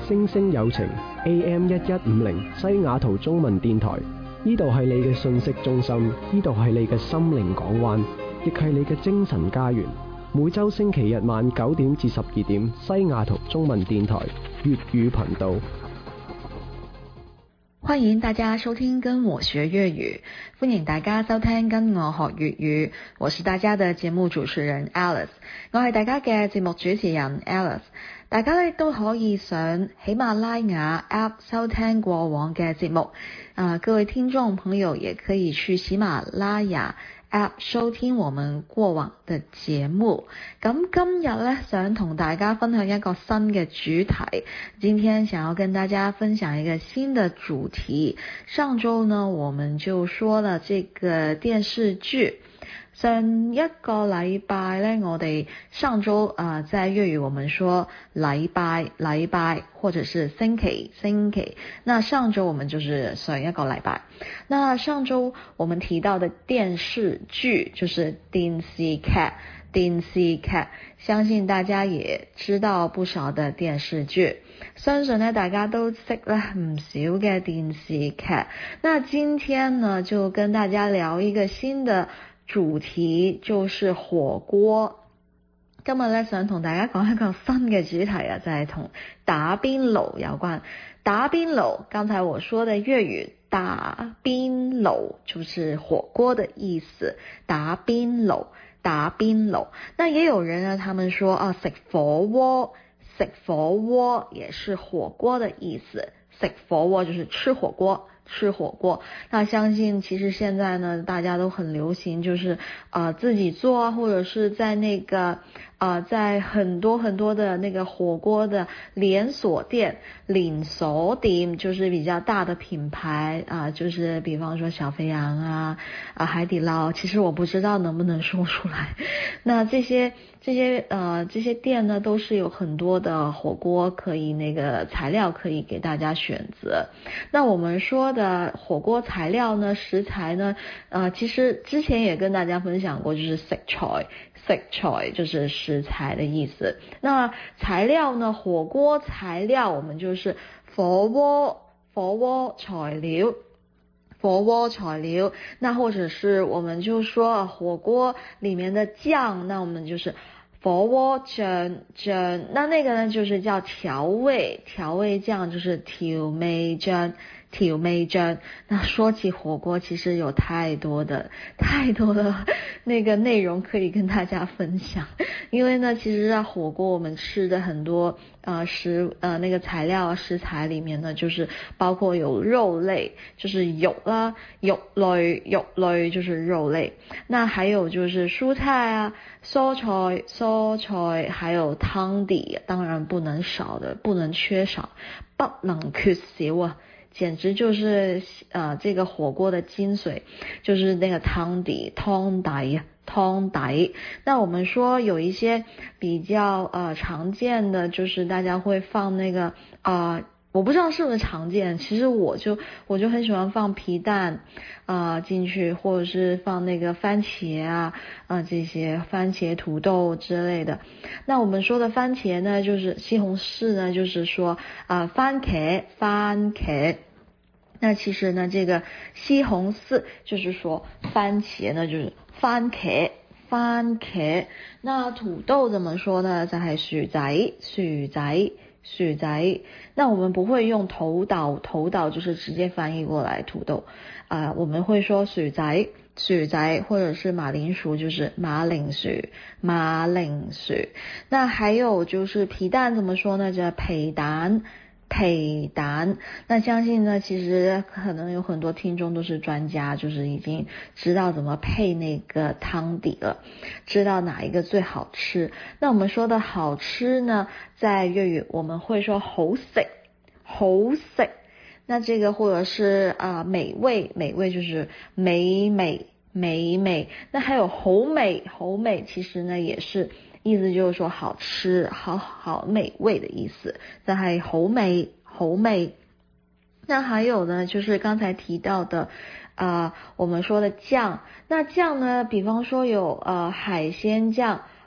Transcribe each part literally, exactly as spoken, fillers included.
星星有情 A M 一一五零西雅圖中文電台，呢度係你嘅信息中心，呢度係你嘅心靈港灣，亦係你嘅精神家園。每周星期日晚九點至十二點，西雅圖中文電台粵語頻道。 歡迎大家收聽跟我學粵語，歡迎大家收聽跟我學粵語，我是大家的節目主持人 Alice， 我係大家嘅節目主持人 Alice。大家咧都可以上喜馬拉雅 App 收聽過往嘅節目，啊、呃，各位聽眾朋友也可以去喜馬拉雅 App 收聽我們過往的節目。咁今日咧想同大家分享一個新嘅主題，今天想要跟大家分享一個新的主題。上周呢我們就說了這個電視劇。上一個禮拜呢，我哋上周啊、呃，在粵語我們說禮拜禮拜，或者是星期星期。那上周我們就是上一個禮拜。那上周我們提到的電視劇就是電視劇，電視劇，相信大家也知道不少的電視劇，相信呢大家都識咧唔少嘅電視劇。那今天呢就跟大家聊一個新的主題，就是火鍋。今日咧想同大家講一個新嘅主題啊，就係同打邊爐有關。打邊爐，剛才我說的粵語打邊爐就是火鍋的意思，打邊爐，打邊爐。那也有人呢，他們說啊，食火鍋，食火鍋也是火鍋的意思，食火鍋就是吃火鍋。吃火鍋，那相信其實現在呢，大家都很流行，就是呃自己做啊，或者是在那個呃在很多很多的那個火鍋的連鎖店，連鎖店就是比較大的品牌啊、呃，就是比方說小肥羊啊啊海底撈，其實我不知道能不能說出來。那這些這些呃這些店呢，都是有很多的火鍋可以那個材料可以給大家選擇。那我們說的火鍋材料呢，食材呢，呃，其實之前也跟大家分享過，就是食材，食材就是食材的意思。那材料呢，火鍋材料我們就是火鍋，火鍋材料，火鍋材料。那或者是我們就說火鍋裡面的醬，那我們就是火鍋醬醬。那那個呢，就是叫調味，調味醬就是調味醬。調味醬。那說起火鍋，其實有太多的太多的那個內容可以跟大家分享。因為呢，其實在火鍋我們吃的很多呃食呃那個材料食材裡面呢，就是包括有肉類，就是肉啦，肉類肉類就是肉類。那還有就是蔬菜啊，蔬菜蔬菜，還有湯底，當然不能少的，不能缺少，不能缺少啊。簡直就是呃這個火鍋的精髓，就是那個湯底，湯底，湯底。那我們說有一些比較呃常見的，就是大家會放那個啊、呃，我不知道是不是常見，其實我就我就很喜歡放皮蛋啊、呃、進去，或者是放那個番茄啊啊、呃、這些番茄土豆之類的。那我們說的番茄呢，就是西紅柿呢，就是說啊、呃、番茄番茄。那其實呢，這個西紅柿就是說番茄呢，就是番茄番茄。那土豆怎麼說呢？就係薯仔薯仔薯仔。那我們不會用頭豆，頭豆就是直接翻譯過來土豆啊、呃，我們會說薯仔薯仔，或者是馬鈴薯，就是馬鈴薯馬鈴薯。那還有就是皮蛋怎麼說呢？就皮蛋配蛋。那相信呢，其實可能有很多聽眾都是專家，就是已經知道怎麼配那個湯底了，知道哪一個最好吃。那我們說的好吃呢，在粵語我們會說好食好食。那這個或者是啊、呃、美味美味就是美美美美。那還有好美好美，其實呢也是意思就是說好吃好好美味的意思。但係好美好美。那還有呢，就是剛才提到的啊、呃、我們說的醬。那醬呢，比方說有呃海鮮醬、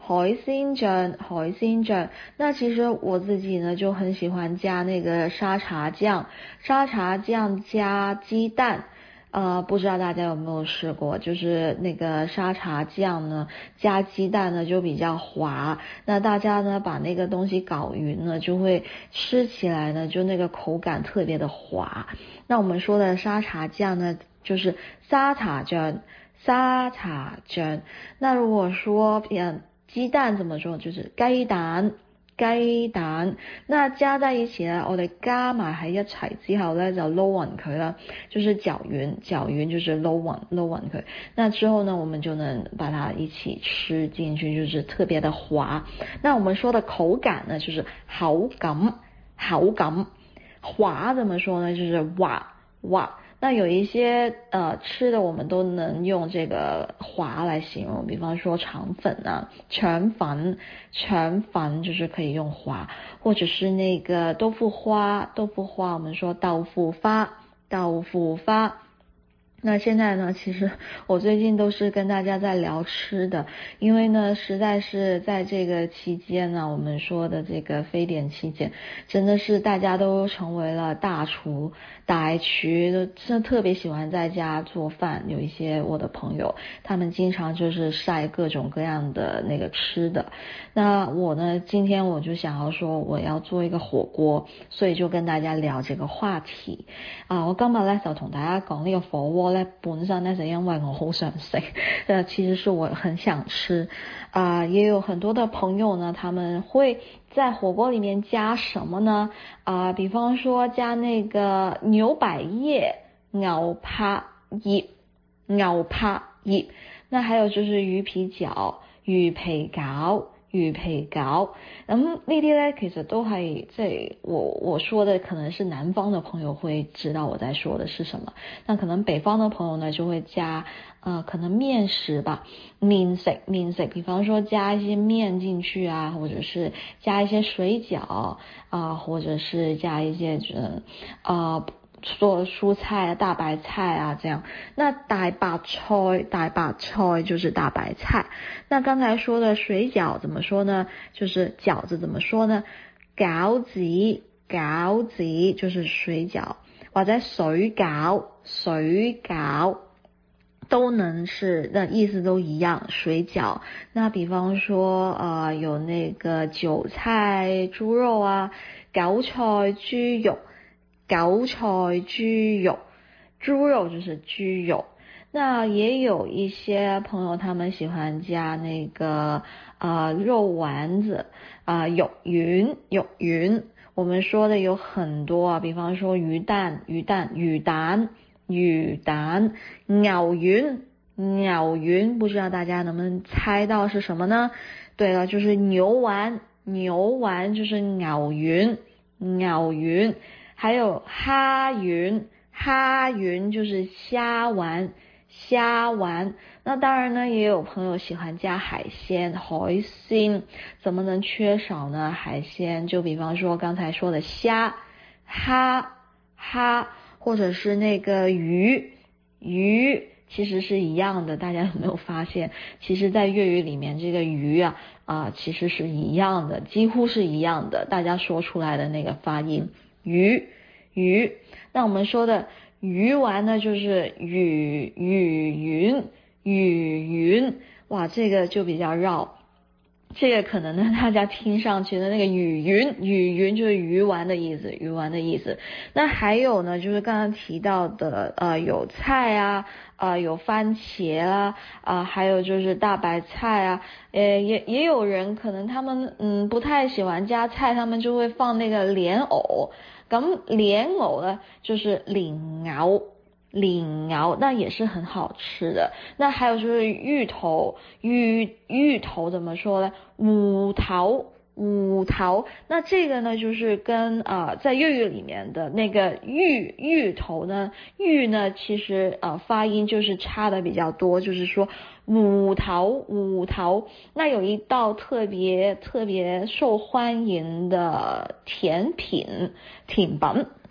海鲜酱，海鲜酱。那其实我自己呢就很喜欢加那个沙茶酱，沙茶酱加鸡蛋。呃，不知道大家有没有试过，就是那个沙茶酱呢加鸡蛋呢就比较滑，那大家呢把那个东西搞匀呢，就会吃起来呢就那个口感特别的滑。那我们说的沙茶酱呢就是沙茶酱，沙茶醬。那如果說誒雞蛋怎麼說，就是雞蛋，雞蛋。那加在一起呢，我哋加埋喺一齊之後呢，就撈勻佢啦，就是攪勻，攪勻就是撈勻，撈勻佢。那之後呢，我們就能把它一起吃進去，就是特別的滑。那我們說的口感呢，就是口感，口感。滑怎麼說呢，就是滑，滑。那有一些呃吃的我们都能用这个滑来形容，比方说肠粉啊，肠粉，肠粉就是可以用滑，或者是那个豆腐花，豆腐花我们说豆腐花，豆腐花。那现在呢，其实我最近都是跟大家在聊吃的，因为呢实在是在这个期间呢，我们说的这个非典期间，真的是大家都成为了大厨大厨，都真的特别喜欢在家做饭。有一些我的朋友，他们经常就是晒各种各样的那个吃的。那我呢，今天我就想要说我要做一个火锅，所以就跟大家聊这个话题啊。我今日咧就同大家講呢個火鍋咧，本身咧就因為我好想食，呃，其實是我很想吃啊、呃。也有很多的朋友呢，他們會在火鍋裡面加什麼呢？啊、呃，比方說加那個牛百葉、牛柏葉、牛柏葉，那還有就是魚皮餃、魚皮餃。魚皮餃，咁呢啲咧其實都係即係我我說的，可能是南方的朋友會知道我在說的是什麼。那可能北方的朋友呢就會加呃可能麵食吧，麵食麵食，比方說加一些麵進去啊，或者是加一些水餃啊、呃，或者是加一些嗯啊。呃做蔬菜啊，大白菜啊，這樣。那大白菜，大白菜就是大白菜。那剛才說的水餃怎麼說呢？就是餃子怎麼說呢？餃子，餃子就是水餃，或者水餃，水餃都能是，那意思都一樣，水餃。那比方說呃有那個韭菜豬肉啊，韭菜豬肉。韭菜豬肉，豬肉就是豬肉。那也有一些朋友他們喜歡加那個呃肉丸子啊、呃，肉丸，肉丸。我們說的有很多啊，比方說魚蛋，魚蛋，魚蛋，魚蛋，牛丸，牛丸，不知道大家能不能猜到是什麼呢？對了，就是牛丸，牛丸就是牛丸，牛丸。還有蝦丸，蝦丸就是蝦丸，蝦丸。那當然呢，也有朋友喜歡加海鮮，海鮮怎麼能缺少呢？海鮮就比方說剛才說的蝦、蝦、蝦，或者是那個魚，魚其實是一樣的。大家有沒有發現，其實在粵語裡面這個魚啊啊、呃，其實是一樣的，幾乎是一樣的，大家說出來的那個發音。魚魚，那我們說的魚丸呢，就是魚魚丸魚丸，哇，這個就比較繞，這個可能呢大家聽上去的那個魚丸魚丸就是魚丸的意思，魚丸的意思。那還有呢，就是剛剛提到的呃有菜啊，呃有番茄啊，啊、呃、還有就是大白菜啊，呃也也有人可能他們嗯不太喜歡加菜，他們就會放那個蓮藕。咁蓮藕呢，就是蓮藕，蓮藕那也是很好吃的。那還有就是芋頭，芋芋頭怎麼說呢？芋頭，芋頭。那這個呢，就是跟呃在粵語裡面的那個芋芋頭呢，芋呢其實呃發音就是差的比較多，就是說芋頭，芋頭。那有一道特別特別受歡迎的甜品，甜品，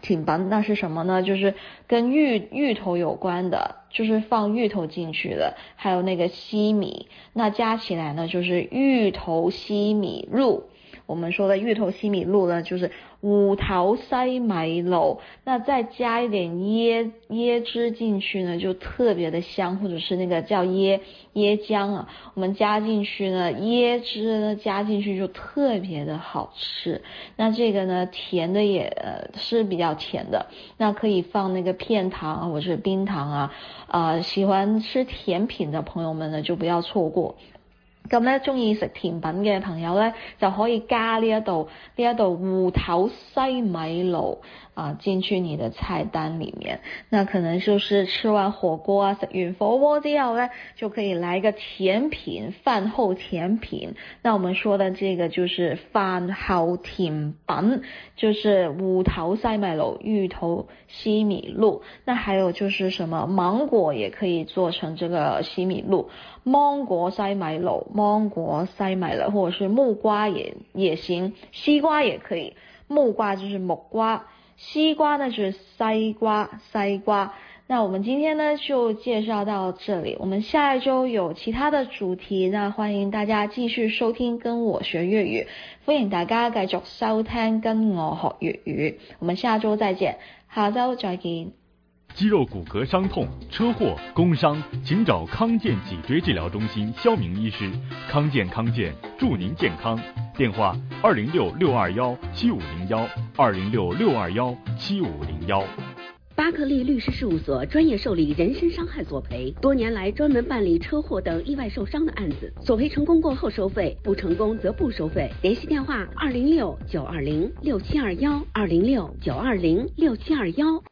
甜品，那是什么呢？就是跟芋芋头有关的，就是放芋头进去的，还有那个西米，那加起来呢就是芋头西米露。我们说的芋头西米露呢，就是芋头西米露，那再加一点椰椰汁进去呢，就特别的香，或者是那个叫椰椰浆啊，我们加进去呢，椰汁呢加进去就特别的好吃。那这个呢，甜的也、呃、是比较甜的，那可以放那个片糖啊，或者是冰糖啊，呃，喜欢吃甜品的朋友们呢，就不要错过。咁咧，中意食甜品嘅朋友咧，就可以加呢一道呢一道芋頭西米露啊進去你的菜單裡面。那可能就是吃完火鍋啊，食完火鍋之後咧，就可以來一個甜品，飯後甜品。那我們說的這個就是飯後甜品，就是芋頭西米露、芋頭西米露。那還有就是什麼芒果也可以做成這個西米露，芒果西米露。芒果西米露，或者是木瓜也也行，西瓜也可以。木瓜就是木瓜，西瓜呢就是西瓜，西瓜。那我們今天呢就介紹到這裡，我們下一周有其他的主題，那歡迎大家繼續收聽跟我學粵語，歡迎大家繼續收聽跟我學粵語，我們下周再見，下周再見。 肌肉骨骼傷痛、車禍、工傷，請找康健脊椎治療中心肖明醫師。康健康健，祝您健康。電話二零六六二幺七五零幺，二零六六二幺七五零幺。 巴克利律師事務所專業受理人身傷害索賠，多年來專門辦理車禍等意外受傷的案子，索賠成功過後收費，不成功則不收費。聯繫電話二零六九二零六七二幺，二零六九二零六七二幺。